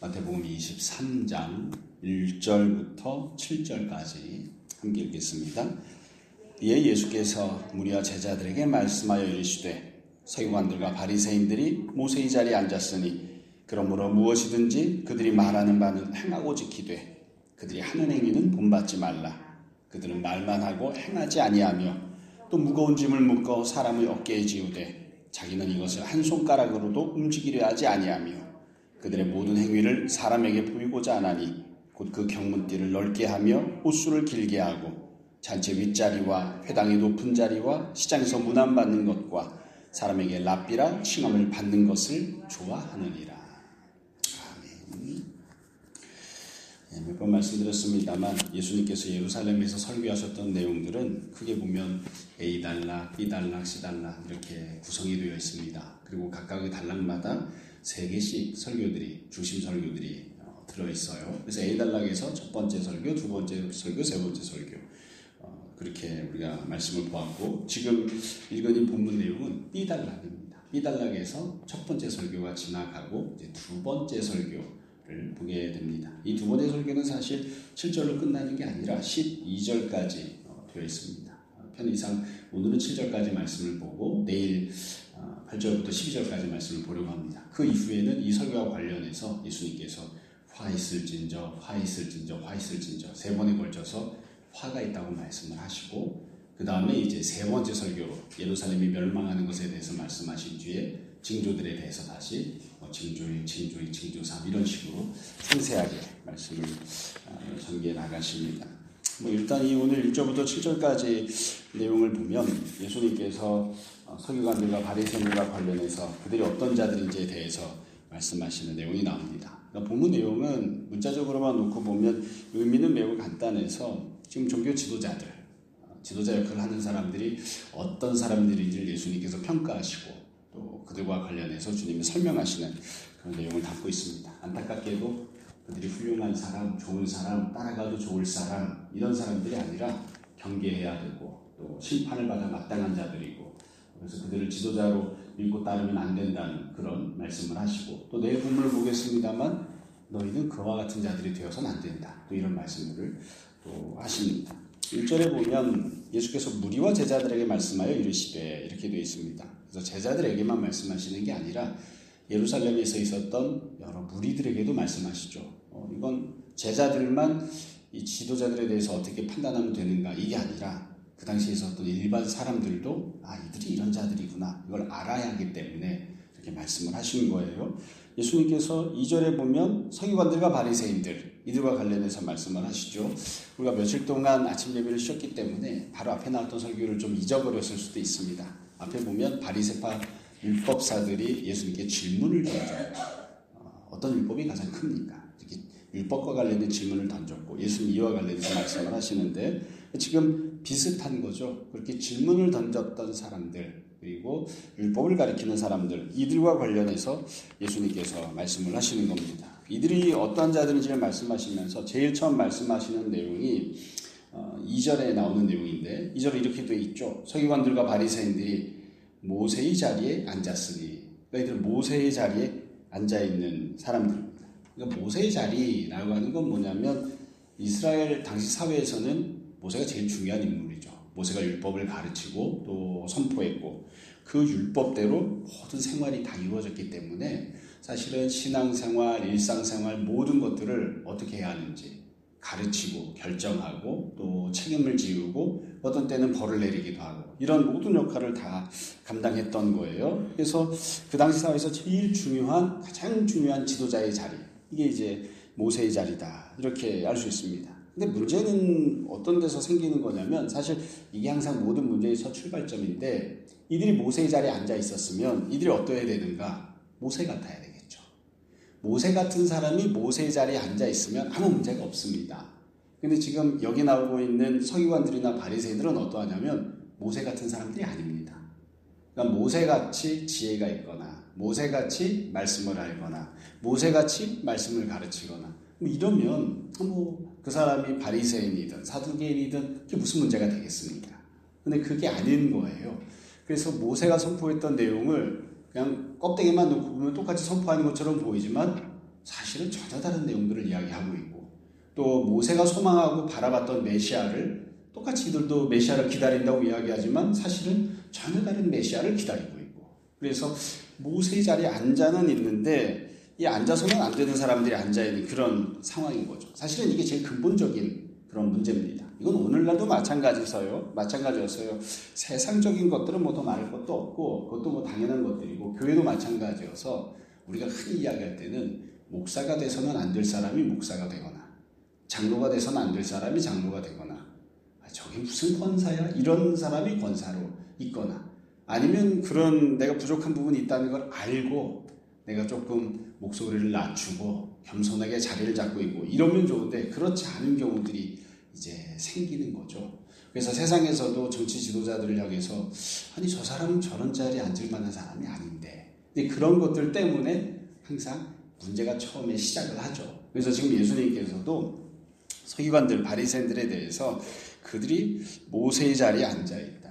마태복음 23장 1절부터 7절까지 함께 읽겠습니다. 이에 예수께서 무리와 제자들에게 말씀하여 이르시되 서기관들과 바리새인들이 모세의 자리에 앉았으니 그러므로 무엇이든지 그들이 말하는 바는 행하고 지키되 그들이 하는 행위는 본받지 말라. 그들은 말만 하고 행하지 아니하며 또 무거운 짐을 묶어 사람의 어깨에 지우되 자기는 이것을 한 손가락으로도 움직이려 하지 아니하며 그들의 모든 행위를 사람에게 보이고자 하나니 곧 그 경문띠를 넓게 하며 옷수를 길게 하고 잔치 윗자리와 회당의 높은 자리와 시장에서 문안받는 것과 사람에게 랍비라 칭함을 받는 것을 좋아하느니라. 아멘. 몇 번 말씀드렸습니다만 예수님께서 예루살렘에서 설교하셨던 내용들은 크게 보면 A단락, B단락, C단락 이렇게 구성이 되어 있습니다. 그리고 각각의 단락마다 3개씩 설교들이, 중심 설교들이 들어있어요. 그래서 A단락에서 첫 번째 설교, 두 번째 설교, 세 번째 설교 그렇게 우리가 말씀을 보았고 지금 읽은 이 본문 내용은 B단락입니다. B단락에서 첫 번째 설교가 지나가고 이제 두 번째 설교를 보게 됩니다. 이 두 번째 설교는 사실 7절로 끝나는 게 아니라 12절까지 되어 있습니다. 편의상 오늘은 7절까지 말씀을 보고 내일 8절부터 12절까지 말씀을 보려고 합니다. 그 이후에는 이 설교와 관련해서 예수님께서 화 있을진저, 화 있을진저, 화 있을진저 세 번에 걸쳐서 화가 있다고 말씀을 하시고 그 다음에 이제 세 번째 설교로 예루살렘이 멸망하는 것에 대해서 말씀하신 뒤에 징조들에 대해서 다시 징조일, 징조이, 징조삼 이런 식으로 상세하게 말씀을 전개해 나가십니다. 일단 이 오늘 1절부터 7절까지 내용을 보면 예수님께서 서기관들과 바리새인들과 관련해서 그들이 어떤 자들인지에 대해서 말씀하시는 내용이 나옵니다. 그러니까 본문 내용은 문자적으로만 놓고 보면 의미는 매우 간단해서 지금 종교 지도자 역할을 하는 사람들이 어떤 사람들인지를 예수님께서 평가하시고 또 그들과 관련해서 주님이 설명하시는 그런 내용을 담고 있습니다. 안타깝게도 그들이 훌륭한 사람, 좋은 사람, 따라가도 좋을 사람 이런 사람들이 아니라 경계해야 되고 또 심판을 받아 마땅한 자들이고 그래서 그들을 지도자로 믿고 따르면 안 된다는 그런 말씀을 하시고 또 내일 본문을 보겠습니다만 너희는 그와 같은 자들이 되어서는 안 된다. 또 이런 말씀을 또 하십니다. 1절에 보면 예수께서 무리와 제자들에게 말씀하여 이르시되 이렇게 되어 있습니다. 그래서 제자들에게만 말씀하시는 게 아니라 예루살렘에서 있었던 여러 무리들에게도 말씀하시죠. 이건 제자들만 이 지도자들에 대해서 어떻게 판단하면 되는가 이게 아니라 그 당시에 있었던 일반 사람들도 이들이 이런 자들이구나 이걸 알아야 하기 때문에 이렇게 말씀을 하시는 거예요. 예수님께서 2절에 보면 서기관들과 바리새인들 이들과 관련해서 말씀을 하시죠. 우리가 며칠 동안 아침 예배를 쉬었기 때문에 바로 앞에 나왔던 설교를 좀 잊어버렸을 수도 있습니다. 앞에 보면 바리새파 율법사들이 예수님께 질문을 던져요. 어떤 율법이 가장 큽니까? 이렇게 율법과 관련된 질문을 던졌고 예수님 이와 관련해서 말씀을 하시는데 지금 비슷한 거죠. 그렇게 질문을 던졌던 사람들 그리고 율법을 가리키는 사람들 이들과 관련해서 예수님께서 말씀을 하시는 겁니다. 이들이 어떠한 자들인지를 말씀하시면서 제일 처음 말씀하시는 내용이 2절에 나오는 내용인데 2절에 이렇게 되어 있죠. 서기관들과 바리새인들이 모세의 자리에 앉았으니 그러니까 이들은 모세의 자리에 앉아있는 사람들입니다. 그러니까 모세의 자리라고 하는 건 뭐냐면 이스라엘 당시 사회에서는 모세가 제일 중요한 인물이죠. 모세가 율법을 가르치고 또 선포했고 그 율법대로 모든 생활이 다 이루어졌기 때문에 사실은 신앙생활, 일상생활 모든 것들을 어떻게 해야 하는지 가르치고 결정하고 또 책임을 지우고 어떤 때는 벌을 내리기도 하고 이런 모든 역할을 다 감당했던 거예요. 그래서 그 당시 사회에서 제일 중요한 가장 중요한 지도자의 자리 이게 이제 모세의 자리다 이렇게 알 수 있습니다. 근데 문제는 어떤 데서 생기는 거냐면 사실 이게 항상 모든 문제에서 출발점인데 이들이 모세의 자리에 앉아 있었으면 이들이 어떠해야 되는가? 모세 같아야 되겠죠. 모세 같은 사람이 모세의 자리에 앉아 있으면 아무 문제가 없습니다. 근데 지금 여기 나오고 있는 서기관들이나 바리새인들은 어떠하냐면 모세 같은 사람들이 아닙니다. 그러니까 모세같이 지혜가 있거나 모세같이 말씀을 알거나 모세같이 말씀을 가르치거나 이러면 그 사람이 바리새인이든 사두개인이든 그게 무슨 문제가 되겠습니까? 근데 그게 아닌 거예요. 그래서 모세가 선포했던 내용을 그냥 껍데기만 놓고 보면 똑같이 선포하는 것처럼 보이지만 사실은 전혀 다른 내용들을 이야기하고 있고, 또 모세가 소망하고 바라봤던 메시아를 똑같이 이들도 메시아를 기다린다고 이야기하지만 사실은 전혀 다른 메시아를 기다리고 있고, 그래서 모세의 자리에 앉아는 있는데 이 앉아서는 안 되는 사람들이 앉아있는 그런 상황인 거죠. 사실은 이게 제일 근본적인 그런 문제입니다. 이건 오늘날도 마찬가지였어요. 세상적인 것들은 뭐 더 말할 것도 없고 그것도 뭐 당연한 것들이고, 교회도 마찬가지여서 우리가 흔히 이야기할 때는 목사가 돼서는 안 될 사람이 목사가 되거나 장로가 돼서는 안 될 사람이 장로가 되거나, 저게 무슨 권사야? 이런 사람이 권사로 있거나, 아니면 그런 내가 부족한 부분이 있다는 걸 알고 내가 조금 목소리를 낮추고 겸손하게 자리를 잡고 있고 이러면 좋은데, 그렇지 않은 경우들이 이제 생기는 거죠. 그래서 세상에서도 정치 지도자들을 향해서 아니 저 사람은 저런 자리에 앉을 만한 사람이 아닌데, 근데 그런 것들 때문에 항상 문제가 처음에 시작을 하죠. 그래서 지금 예수님께서도 서기관들 바리새인들에 대해서 그들이 모세의 자리에 앉아있다.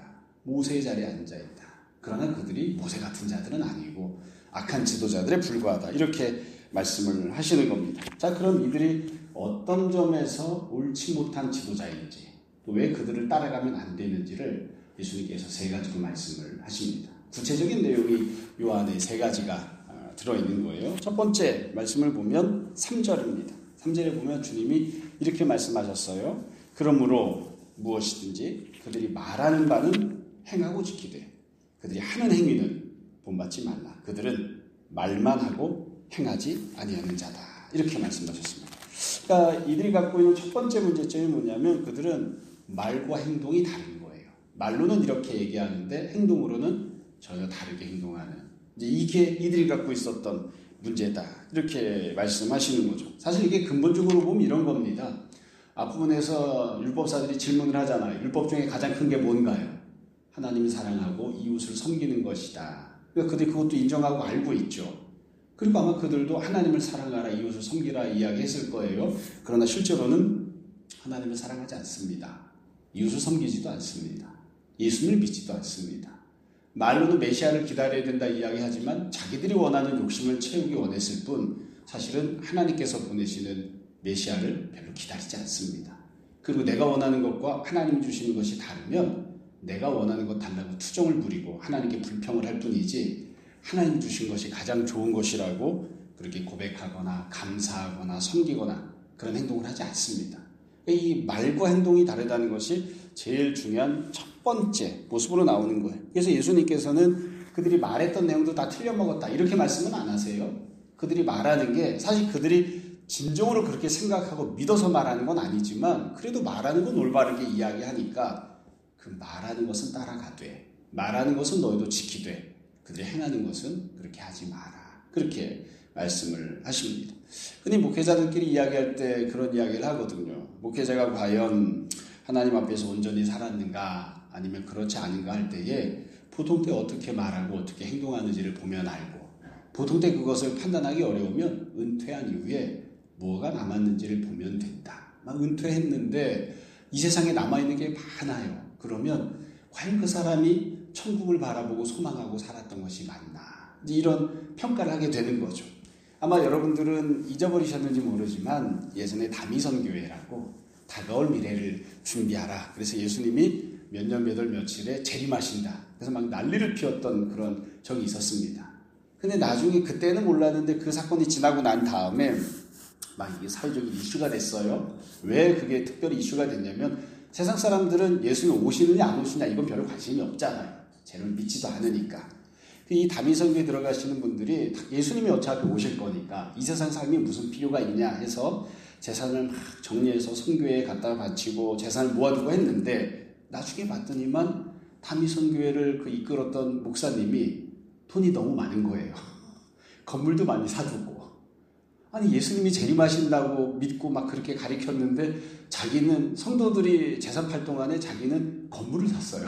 그러나 그들이 모세 같은 자들은 아니고 악한 지도자들에 불과하다. 이렇게 말씀을 하시는 겁니다. 자, 그럼 이들이 어떤 점에서 옳지 못한 지도자인지, 또 왜 그들을 따라가면 안 되는지를 예수님께서 세 가지로 말씀을 하십니다. 구체적인 내용이 요 안에 세 가지가 들어있는 거예요. 첫 번째 말씀을 보면 3절입니다. 3절에 보면 주님이 이렇게 말씀하셨어요. 그러므로 무엇이든지 그들이 말하는 바는 행하고 지키되 그들이 하는 행위는 본받지 말라. 그들은 말만 하고 행하지 아니하는 자다. 이렇게 말씀하셨습니다. 그러니까 이들이 갖고 있는 첫 번째 문제점이 뭐냐면 그들은 말과 행동이 다른 거예요. 말로는 이렇게 얘기하는데 행동으로는 전혀 다르게 행동하는, 이제 이게 이들이 갖고 있었던 문제다. 이렇게 말씀하시는 거죠. 사실 이게 근본적으로 보면 이런 겁니다. 앞부분에서 율법사들이 질문을 하잖아요. 율법 중에 가장 큰 게 뭔가요? 하나님을 사랑하고 이웃을 섬기는 것이다. 그러니까 그들이 그것도 인정하고 알고 있죠. 그리고 아마 그들도 하나님을 사랑하라, 이웃을 섬기라 이야기했을 거예요. 그러나 실제로는 하나님을 사랑하지 않습니다. 이웃을 섬기지도 않습니다. 예수님을 믿지도 않습니다. 말로는 메시아를 기다려야 된다 이야기하지만 자기들이 원하는 욕심을 채우기 원했을 뿐 사실은 하나님께서 보내시는 메시아를 별로 기다리지 않습니다. 그리고 내가 원하는 것과 하나님이 주시는 것이 다르면 내가 원하는 것 달라고 투정을 부리고 하나님께 불평을 할 뿐이지, 하나님 주신 것이 가장 좋은 것이라고 그렇게 고백하거나 감사하거나 섬기거나 그런 행동을 하지 않습니다. 이 말과 행동이 다르다는 것이 제일 중요한 첫 번째 모습으로 나오는 거예요. 그래서 예수님께서는 그들이 말했던 내용도 다 틀려먹었다 이렇게 말씀은 안 하세요. 그들이 말하는 게 사실 그들이 진정으로 그렇게 생각하고 믿어서 말하는 건 아니지만 그래도 말하는 건 올바르게 이야기하니까 그 말하는 것은 따라가되 말하는 것은 너희도 지키되 그들이 행하는 것은 그렇게 하지 마라. 그렇게 말씀을 하십니다. 흔히 목회자들끼리 이야기할 때 그런 이야기를 하거든요. 목회자가 과연 하나님 앞에서 온전히 살았는가 아니면 그렇지 않은가 할 때에 보통 때 어떻게 말하고 어떻게 행동하는지를 보면 알고, 보통 때 그것을 판단하기 어려우면 은퇴한 이후에 뭐가 남았는지를 보면 된다. 막 은퇴했는데 이 세상에 남아있는 게 많아요. 그러면 과연 그 사람이 천국을 바라보고 소망하고 살았던 것이 맞나, 이런 평가를 하게 되는 거죠. 아마 여러분들은 잊어버리셨는지 모르지만 예전에 다미선교회라고 다가올 미래를 준비하라. 그래서 예수님이 몇 년 몇 월 며칠에 재림하신다. 그래서 막 난리를 피웠던 그런 적이 있었습니다. 근데 나중에 그때는 몰랐는데 그 사건이 지나고 난 다음에 막 이게 사회적인 이슈가 됐어요. 왜 그게 특별히 이슈가 됐냐면 세상 사람들은 예수님 오시느냐 안 오시느냐 이건 별로 관심이 없잖아요. 쟤를 믿지도 않으니까. 이 다미선교에 들어가시는 분들이 예수님이 어차피 오실 거니까 이 세상 삶이 무슨 필요가 있냐 해서 재산을 막 정리해서 선교회에 갖다가 바치고 재산을 모아두고 했는데 나중에 봤더니만 다미선교회를 그 이끌었던 목사님이 돈이 너무 많은 거예요. 건물도 많이 사두고. 아니 예수님이 재림하신다고 믿고 막 그렇게 가리켰는데 자기는 성도들이 재산 팔 동안에 자기는 건물을 샀어요.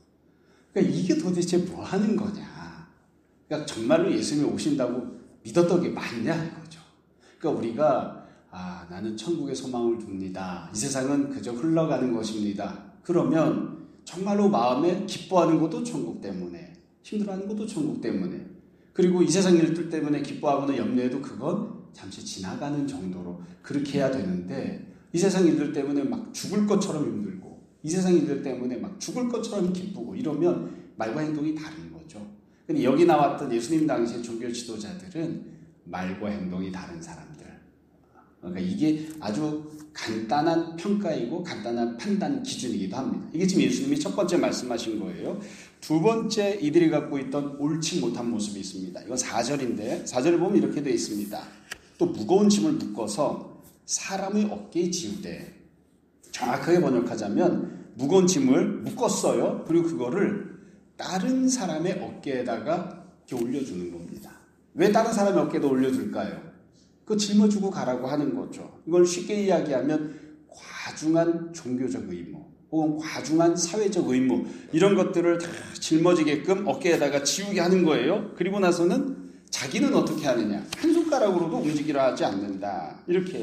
그러니까 이게 도대체 뭐 하는 거냐. 그러니까 정말로 예수님이 오신다고 믿었던 게 맞냐 이거죠. 그러니까 우리가 나는 천국에 소망을 둡니다. 이 세상은 그저 흘러가는 것입니다. 그러면 정말로 마음에 기뻐하는 것도 천국 때문에, 힘들어하는 것도 천국 때문에, 그리고 이 세상 일들 때문에 기뻐하거나 염려해도 그건 잠시 지나가는 정도로 그렇게 해야 되는데, 이 세상 일들 때문에 막 죽을 것처럼 힘들고, 이 세상 일들 때문에 막 죽을 것처럼 기쁘고 이러면 말과 행동이 다른 거죠. 근데 여기 나왔던 예수님 당시의 종교 지도자들은 말과 행동이 다른 사람들. 그러니까 이게 아주 간단한 평가이고 간단한 판단 기준이기도 합니다. 이게 지금 예수님이 첫 번째 말씀하신 거예요. 두 번째, 이들이 갖고 있던 옳지 못한 모습이 있습니다. 이건 4절인데 4절을 보면 이렇게 되어 있습니다. 또 무거운 짐을 묶어서 사람의 어깨에 지우되. 정확하게 번역하자면 무거운 짐을 묶었어요. 그리고 그거를 다른 사람의 어깨에다가 이렇게 올려주는 겁니다. 왜 다른 사람의 어깨에다 올려줄까요? 그거 짊어지고 가라고 하는 거죠. 이걸 쉽게 이야기하면 과중한 종교적 의무 혹은 과중한 사회적 의무, 이런 것들을 다 짊어지게끔 어깨에다가 지우게 하는 거예요. 그리고 나서는 자기는 어떻게 하느냐, 한 손가락으로도 움직이려 하지 않는다, 이렇게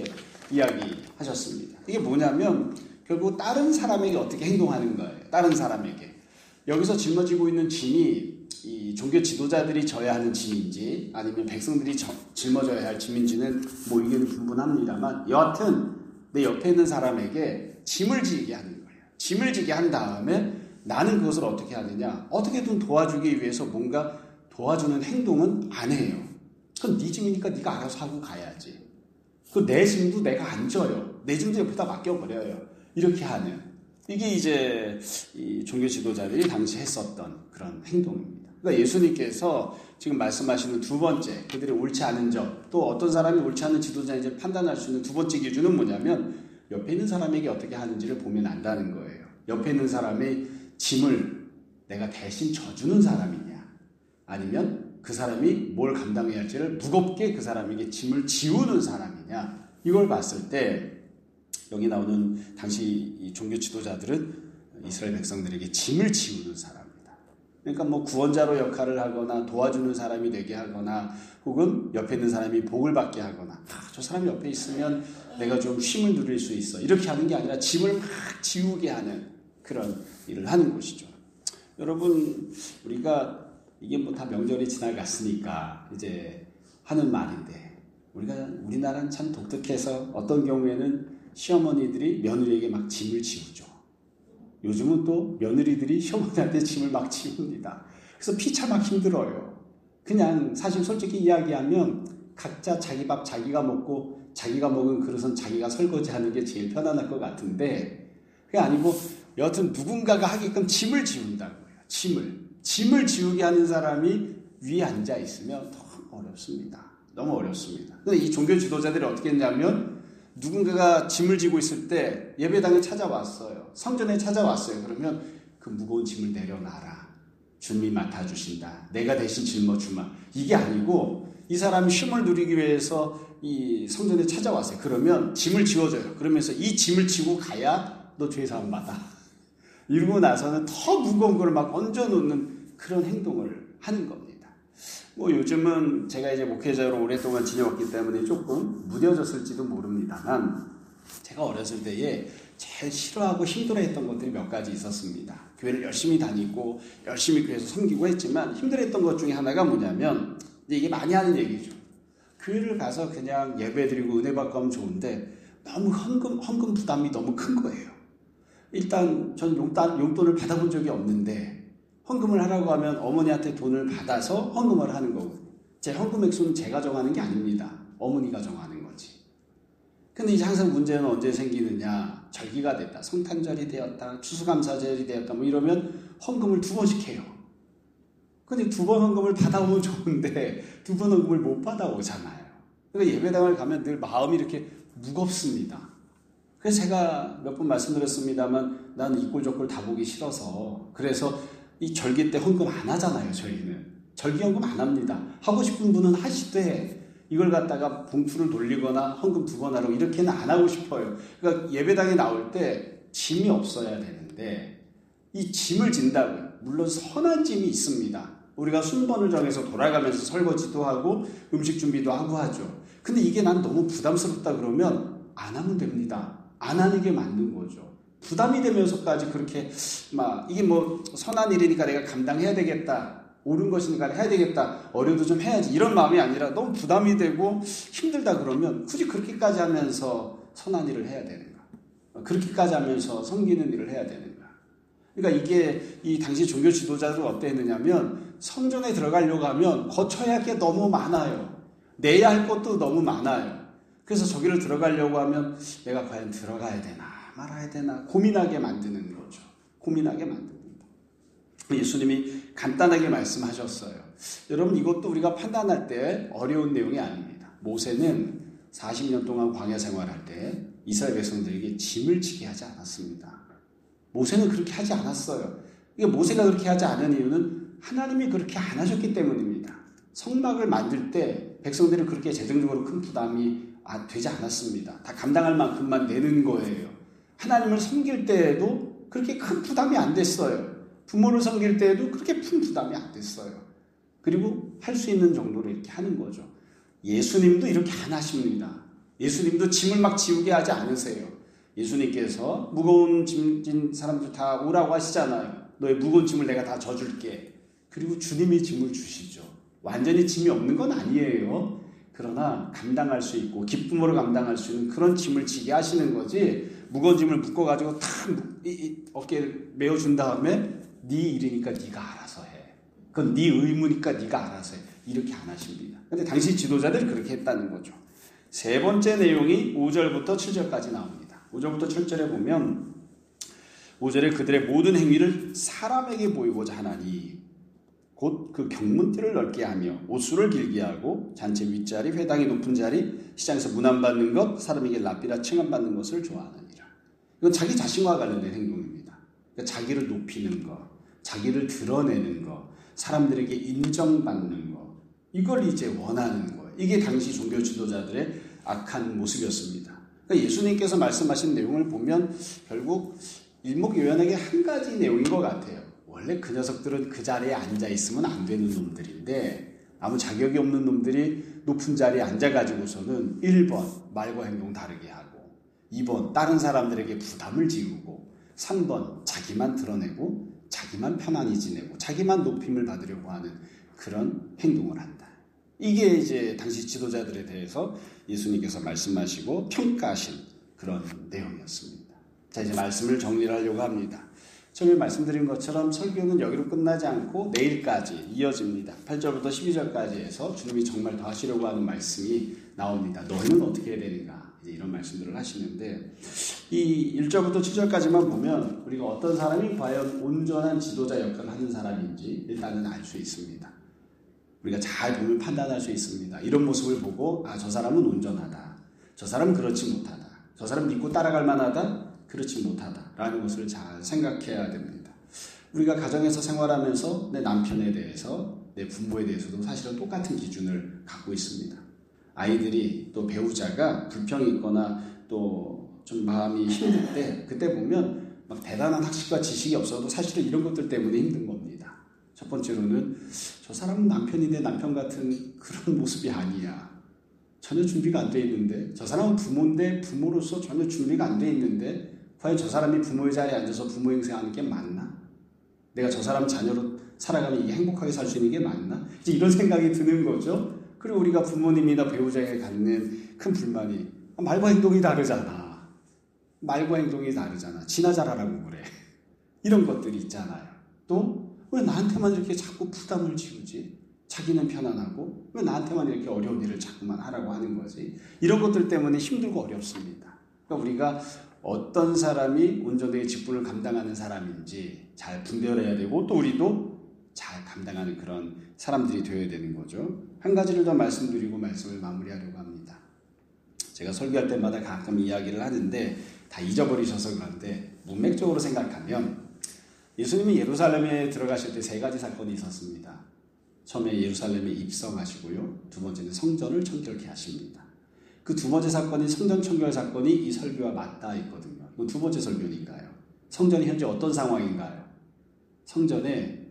이야기하셨습니다. 이게 뭐냐면 결국 다른 사람에게 어떻게 행동하는 거예요. 다른 사람에게. 여기서 짊어지고 있는 짐이 이 종교 지도자들이 져야 하는 짐인지 아니면 백성들이 짊어져야 할 짐인지는 뭐 의견이 분분합니다만, 여하튼 내 옆에 있는 사람에게 짐을 지게 하는 거예요. 짐을 지게 한 다음에 나는 그것을 어떻게 하느냐, 어떻게든 도와주기 위해서 뭔가 도와주는 행동은 안 해요. 그건 네 짐이니까 네가 알아서 하고 가야지. 그 내 짐도 내가 안 져요. 내 짐도 옆에다 맡겨버려요. 이렇게 하는, 이게 이제 이 종교 지도자들이 당시 했었던 그런 행동입니다. 그러니까 예수님께서 지금 말씀하시는 두 번째, 그들이 옳지 않은 점, 또 어떤 사람이 옳지 않은 지도자인지 판단할 수 있는 두 번째 기준은 뭐냐면 옆에 있는 사람에게 어떻게 하는지를 보면 안다는 거예요. 옆에 있는 사람의 짐을 내가 대신 져주는 사람이냐, 아니면 그 사람이 뭘 감당해야 할지를 무겁게 그 사람에게 짐을 지우는 사람이냐, 이걸 봤을 때 여기 나오는 당시 이 종교 지도자들은 이스라엘 백성들에게 짐을 지우는 사람이다. 그러니까 뭐 구원자로 역할을 하거나 도와주는 사람이 되게 하거나 혹은 옆에 있는 사람이 복을 받게 하거나, 저 사람이 옆에 있으면 내가 좀 쉼을 누릴 수 있어, 이렇게 하는 게 아니라 짐을 막 지우게 하는 그런 일을 하는 것이죠. 여러분, 우리가 이게 뭐 다 명절이 지나갔으니까 이제 하는 말인데, 우리나라는 참 독특해서 어떤 경우에는 시어머니들이 며느리에게 막 짐을 지우죠. 요즘은 또 며느리들이 시어머니한테 짐을 막 지웁니다. 그래서 피차 막 힘들어요. 그냥 사실 솔직히 이야기하면 각자 자기 밥 자기가 먹고 자기가 먹은 그릇은 자기가 설거지하는 게 제일 편안할 것 같은데, 그게 아니고 여하튼 누군가가 하게끔 짐을 지운다고요. 짐을 지우게 하는 사람이 위에 앉아 있으면 너무 어렵습니다. 너무 어렵습니다. 근데 이 종교 지도자들이 어떻게 했냐면, 누군가가 짐을 지고 있을 때 예배당에 찾아왔어요. 성전에 찾아왔어요. 그러면 그 무거운 짐을 내려놔라. 주님이 맡아주신다. 내가 대신 짊어주마. 이게 아니고 이 사람이 쉼을 누리기 위해서 이 성전에 찾아왔어요. 그러면 짐을 지워줘요. 그러면서 이 짐을 지고 가야 너 죄사함 받아. 이러고 나서는 더 무거운 걸 막 얹어놓는 그런 행동을 하는 겁니다. 뭐 요즘은 제가 이제 목회자로 오랫동안 지내왔기 때문에 조금 무뎌졌을지도 모릅니다만, 제가 어렸을 때에 제일 싫어하고 힘들어했던 것들이 몇 가지 있었습니다. 교회를 열심히 다니고 열심히 교회에서 섬기고 했지만 힘들어했던 것 중에 하나가 뭐냐면, 이게 많이 하는 얘기죠. 교회를 가서 그냥 예배드리고 은혜 받고 하면 좋은데 너무 헌금 부담이 너무 큰 거예요. 일단 전 용돈을 받아본 적이 없는데 헌금을 하라고 하면 어머니한테 돈을 받아서 헌금을 하는 거거든요. 제 헌금 액수는 제가 정하는 게 아닙니다. 어머니가 정하는 거지. 근데 이제 항상 문제는 언제 생기느냐, 절기가 됐다, 성탄절이 되었다, 추수감사절이 되었다, 뭐 이러면 헌금을 2번씩 해요. 근데 2번 헌금을 받아오면 좋은데 2번 헌금을 못 받아오잖아요. 그러니까 예배당을 가면 늘 마음이 이렇게 무겁습니다. 그래서 제가 몇 번 말씀드렸습니다만, 나는 이 꼴 저 꼴 다 보기 싫어서, 그래서 이 절기 때 헌금 안 하잖아요. 저희는 절기 헌금 안 합니다. 하고 싶은 분은 하시되 이걸 갖다가 봉투를 돌리거나 헌금 2번 하라고 이렇게는 안 하고 싶어요. 그러니까 예배당에 나올 때 짐이 없어야 되는데 이 짐을 진다고요. 물론 선한 짐이 있습니다. 우리가 순번을 정해서 돌아가면서 설거지도 하고 음식 준비도 하고 하죠. 근데 이게 난 너무 부담스럽다 그러면 안 하면 됩니다. 안 하는 게 맞는 거죠. 부담이 되면서까지 그렇게 막 이게 뭐 선한 일이니까 내가 감당해야 되겠다, 옳은 것이니까 해야 되겠다. 어려도 좀 해야지. 이런 마음이 아니라 너무 부담이 되고 힘들다 그러면 굳이 그렇게까지 하면서 선한 일을 해야 되는가? 그렇게까지 하면서 섬기는 일을 해야 되는가? 그러니까 이게 이 당시 종교 지도자들은 어땠느냐면 성전에 들어가려고 하면 거쳐야 할 게 너무 많아요. 내야 할 것도 너무 많아요. 그래서 저기를 들어가려고 하면 내가 과연 들어가야 되나 말아야 되나 고민하게 만드는 거죠. 고민하게 만듭니다. 예수님이 간단하게 말씀하셨어요. 여러분 이것도 우리가 판단할 때 어려운 내용이 아닙니다. 모세는 40년 동안 광야 생활할 때 이스라엘 백성들에게 짐을 지게 하지 않았습니다. 모세는 그렇게 하지 않았어요. 이게 모세가 그렇게 하지 않은 이유는 하나님이 그렇게 안 하셨기 때문입니다. 성막을 만들 때 백성들은 그렇게 재정적으로 큰 부담이 되지 않았습니다. 다 감당할 만큼만 내는 거예요. 하나님을 섬길 때에도 그렇게 큰 부담이 안 됐어요. 부모를 섬길 때에도 그렇게 큰 부담이 안 됐어요. 그리고 할 수 있는 정도로 이렇게 하는 거죠. 예수님도 이렇게 안 하십니다. 예수님도 짐을 막 지우게 하지 않으세요. 예수님께서 무거운 짐진 사람들 다 오라고 하시잖아요. 너의 무거운 짐을 내가 다 져줄게. 그리고 주님이 짐을 주시죠. 완전히 짐이 없는 건 아니에요. 그러나 감당할 수 있고 기쁨으로 감당할 수 있는 그런 짐을 지게 하시는 거지 무거운 짐을 묶어가지고 탁 어깨에 메어준 다음에 네 일이니까 네가 알아서 해. 그건 네 의무니까 네가 알아서 해. 이렇게 안 하십니다. 근데 당시 지도자들이 그렇게 했다는 거죠. 세 번째 내용이 5절부터 7절까지 나옵니다. 5절부터 7절에 보면 5절에 그들의 모든 행위를 사람에게 보이고자 하나니 곧 그 경문띠를 넓게 하며 옷수를 길게 하고 잔치 윗자리 회당의 높은 자리 시장에서 문안받는 것 사람에게 랍비라 칭함받는 것을 좋아하느니라. 이건 자기 자신과 관련된 행동입니다. 그러니까 자기를 높이는 것, 자기를 드러내는 것, 사람들에게 인정받는 것, 이걸 이제 원하는 거예요. 이게 당시 종교 지도자들의 악한 모습이었습니다. 그러니까 예수님께서 말씀하신 내용을 보면 결국 일목요연하게 한 가지 내용인 것 같아요. 원래 그 녀석들은 그 자리에 앉아 있으면 안 되는 놈들인데 아무 자격이 없는 놈들이 높은 자리에 앉아가지고서는 1번 말과 행동 다르게 하고 2번 다른 사람들에게 부담을 지우고 3번 자기만 드러내고 자기만 편안히 지내고 자기만 높임을 받으려고 하는 그런 행동을 한다. 이게 이제 당시 지도자들에 대해서 예수님께서 말씀하시고 평가하신 그런 내용이었습니다. 자, 이제 말씀을 정리를 하려고 합니다. 처음에 말씀드린 것처럼 설교는 여기로 끝나지 않고 내일까지 이어집니다. 8절부터 12절까지 해서 주님이 정말 더 하시려고 하는 말씀이 나옵니다. 너희는 어떻게 해야 되는가? 이제 이런 말씀들을 하시는데 이 1절부터 7절까지만 보면 우리가 어떤 사람이 과연 온전한 지도자 역할을 하는 사람인지 일단은 알 수 있습니다. 우리가 잘 보면 판단할 수 있습니다. 이런 모습을 보고 아, 저 사람은 온전하다. 저 사람은 그렇지 못하다. 저 사람 믿고 따라갈 만하다. 그렇지 못하다라는 것을 잘 생각해야 됩니다. 우리가 가정에서 생활하면서 내 남편에 대해서 내 부모에 대해서도 사실은 똑같은 기준을 갖고 있습니다. 아이들이 또 배우자가 불평이 있거나 또 좀 마음이 힘들 때 그때 보면 막 대단한 학식과 지식이 없어도 사실은 이런 것들 때문에 힘든 겁니다. 첫 번째로는 저 사람은 남편인데 남편 같은 그런 모습이 아니야. 전혀 준비가 안 돼 있는데 저 사람은 부모인데 부모로서 전혀 준비가 안 돼 있는데 과연 저 사람이 부모의 자리에 앉아서 부모 행세하는 게 맞나? 내가 저 사람 자녀로 살아가면 이게 행복하게 살 수 있는 게 맞나? 이제 이런 생각이 드는 거죠. 그리고 우리가 부모님이나 배우자에게 갖는 큰 불만이 말과 행동이 다르잖아. 말과 행동이 다르잖아. 지나 잘하라고 그래. 이런 것들이 있잖아요. 또 왜 나한테만 이렇게 자꾸 부담을 지우지? 자기는 편안하고 왜 나한테만 이렇게 어려운 일을 자꾸만 하라고 하는 거지? 이런 것들 때문에 힘들고 어렵습니다. 그러니까 우리가 어떤 사람이 온전하게 직분을 감당하는 사람인지 잘 분별해야 되고 또 우리도 잘 감당하는 그런 사람들이 되어야 되는 거죠. 한 가지를 더 말씀드리고 말씀을 마무리하려고 합니다. 제가 설교할 때마다 가끔 이야기를 하는데 다 잊어버리셔서 그런데 문맥적으로 생각하면 예수님이 예루살렘에 들어가실 때 세 가지 사건이 있었습니다. 처음에 예루살렘에 입성하시고요. 두 번째는 성전을 청결케 하십니다. 그 두 번째 사건인 성전 청결 사건이 이 설교와 맞닿아 있거든요. 이건 두 번째 설교니까요. 성전이 현재 어떤 상황인가요? 성전에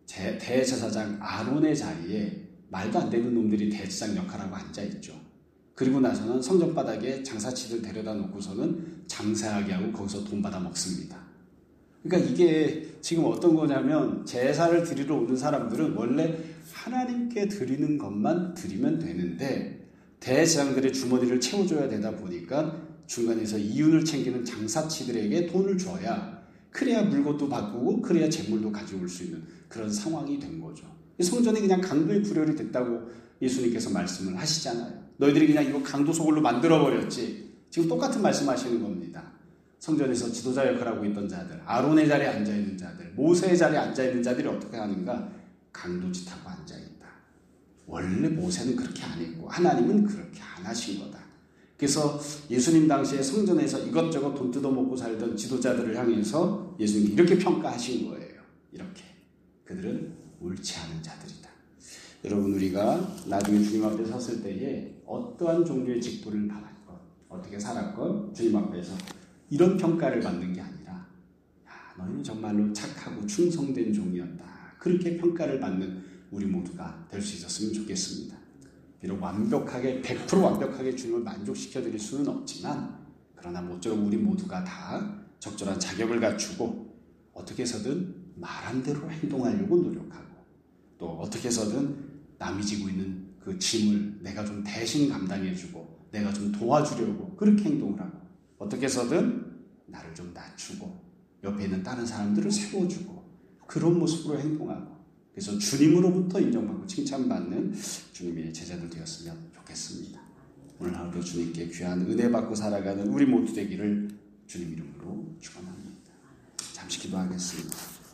대제사장 아론의 자리에 말도 안 되는 놈들이 대제사장 역할하고 앉아있죠. 그리고 나서는 성전 바닥에 장사치들 데려다 놓고서는 장사하게 하고 거기서 돈 받아 먹습니다. 그러니까 이게 지금 어떤 거냐면 제사를 드리러 오는 사람들은 원래 하나님께 드리는 것만 드리면 되는데 대제사장들의 주머니를 채워줘야 되다 보니까 중간에서 이윤을 챙기는 장사치들에게 돈을 줘야 그래야 물건도 바꾸고 그래야 재물도 가져올 수 있는 그런 상황이 된 거죠. 성전이 그냥 강도의 불혈이 됐다고 예수님께서 말씀을 하시잖아요. 너희들이 그냥 이거 강도 소굴로 만들어버렸지. 지금 똑같은 말씀하시는 겁니다. 성전에서 지도자 역할을 하고 있던 자들, 아론의 자리에 앉아있는 자들, 모세의 자리에 앉아있는 자들이 어떻게 하는가? 강도짓하고 앉아있다. 원래 모세는 그렇게 안 했고 하나님은 그렇게 안 하신 거다. 그래서 예수님 당시에 성전에서 이것저것 돈 뜯어먹고 살던 지도자들을 향해서 예수님이 이렇게 평가하신 거예요. 이렇게. 그들은 옳지 않은 자들이다. 여러분, 우리가 나중에 주님 앞에 섰을 때에 어떠한 종류의 직분을 받았건 어떻게 살았건 주님 앞에서 이런 평가를 받는 게 아니라 야, 너희는 정말로 착하고 충성된 종이었다. 그렇게 평가를 받는 우리 모두가 될 수 있었으면 좋겠습니다. 비록 완벽하게 100% 완벽하게 주님을 만족시켜드릴 수는 없지만 그러나 모쪼록 우리 모두가 다 적절한 자격을 갖추고 어떻게 해서든 말한 대로 행동하려고 노력하고 또 어떻게 해서든 남이 지고 있는 그 짐을 내가 좀 대신 감당해주고 내가 좀 도와주려고 그렇게 행동을 하고 어떻게 해서든 나를 좀 낮추고 옆에 있는 다른 사람들을 세워주고 그런 모습으로 행동하고 그래서 주님으로부터 인정받고 칭찬받는 주님의 제자들 되었으면 좋겠습니다. 오늘 하루도 주님께 귀한 은혜 받고 살아가는 우리 모두 되기를 주님 이름으로 축원합니다. 잠시 기도하겠습니다.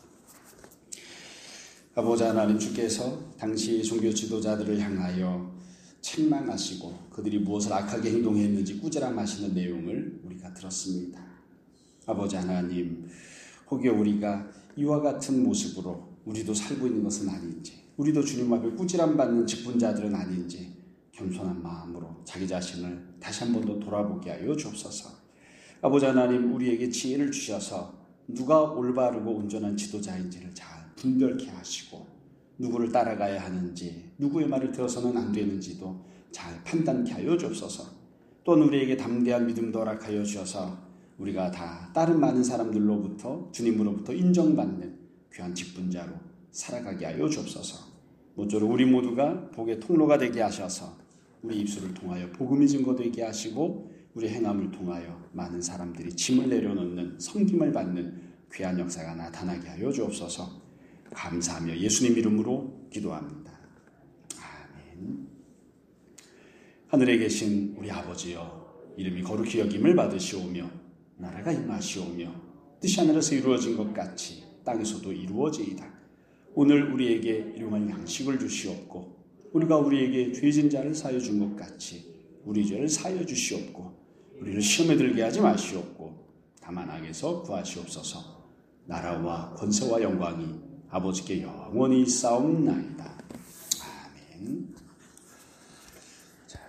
아버지 하나님, 주께서 당시 종교 지도자들을 향하여 책망하시고 그들이 무엇을 악하게 행동했는지 꾸지람하시는 내용을 우리가 들었습니다. 아버지 하나님, 혹여 우리가 이와 같은 모습으로 우리도 살고 있는 것은 아닌지, 우리도 주님 앞에 꾸지람받는 직분자들은 아닌지 겸손한 마음으로 자기 자신을 다시 한 번 더 돌아보게 하여 주옵소서. 아버지 하나님, 우리에게 지혜를 주셔서 누가 올바르고 온전한 지도자인지를 잘 분별케 하시고 누구를 따라가야 하는지 누구의 말을 들어서는 안 되는지도 잘 판단케 하여 주옵소서. 또한 우리에게 담대한 믿음도 허락하여 주셔서 우리가 다 다른 많은 사람들로부터 주님으로부터 인정받는 귀한 직분자로 살아가게 하여 주옵소서. 모쪼록 우리 모두가 복의 통로가 되게 하셔서 우리 입술을 통하여 복음이 증거되게 하시고 우리 행함을 통하여 많은 사람들이 짐을 내려놓는 섬김을 받는 귀한 역사가 나타나게 하여 주옵소서. 감사하며 예수님 이름으로 기도합니다. 아멘. 하늘에 계신 우리 아버지여, 이름이 거룩히 여김을 받으시오며 나라가 임하시오며 뜻이 하늘에서 이루어진 것 같이 땅에서도 이루어지이다. 오늘 우리에게 일용할 양식을 주시옵고 우리가 우리에게 죄진 자를 사하여 준 것 같이 우리 죄를 사하여 주시옵고 우리를 시험에 들게 하지 마시옵고 다만 악에서 구하시옵소서. 나라와 권세와 영광이 아버지께 영원히 있사옵나이다.